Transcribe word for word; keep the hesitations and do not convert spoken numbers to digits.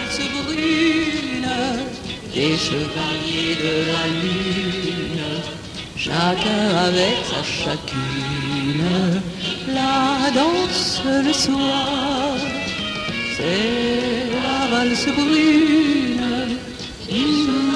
valse brune, des chevaliers de la lune, chacun avec sa chacune. La danse le soir, c'est la valse brune. Mmh.